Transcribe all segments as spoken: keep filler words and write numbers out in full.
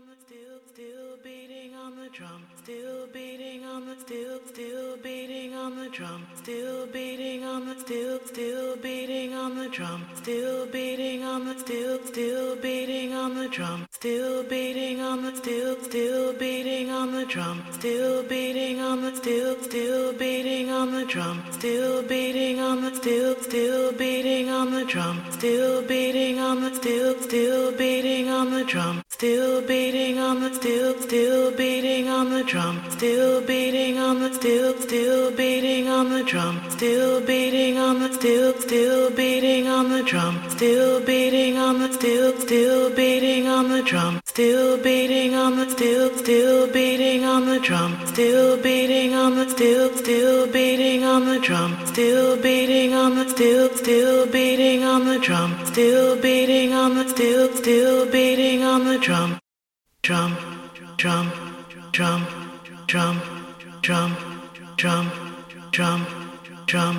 Still, still beating on the drum. Still beating on the still, still beating on the drum. Still beating on the still, still beating on the drum. Still beating on the still, still beating on the drum. Still beating on the still, still beating on the drum. Still beating on the still, still beating on the drum. Still beating on the still, still beating on the drum. Still beating on the still, still beating on the drum. Still beating on the still, still beating on the drum. Still beating on the still, still beating on the drum. Still beating on the still, still beating on the drum. Still beating on the still, still beating on the drum. Still beating on the still, still beating on the drum. Still beating on the still, still beating on the drum. Still beating on the still, still beating on the drum. Still beating on the still, still beating on the drum. Drum, drum, drum, drum, drum, drum, drum, drum.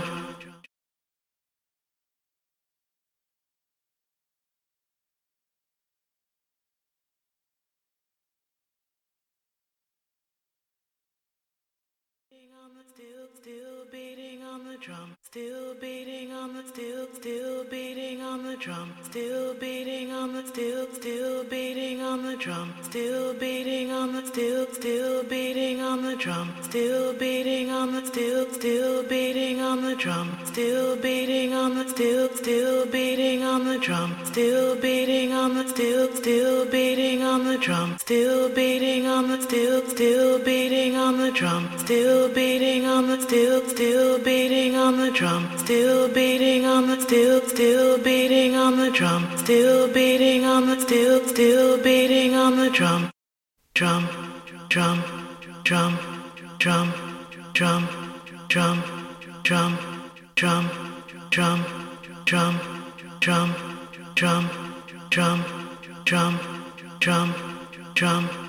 Still, still beating on the drum. Still beating on the still, still beating on the drum. Still beating on the still, still beating on the drum. Still beating on the still, still beating on the drum. Still beating on the still, still beating on the drum. Still beating on the still, still beating on the drum. Still beating on the still, still beating on the drum. Still beating on the still, still beating on the drum. Still beating on the still, still beating on the drum. Still beating on the still, still beating on the drum. Still beating on the still, still beating on the drum. Drum, drum, drum, drum, drum, drum, drum, drum, drum, drum, drum, drum, drum, drum, drum, drum.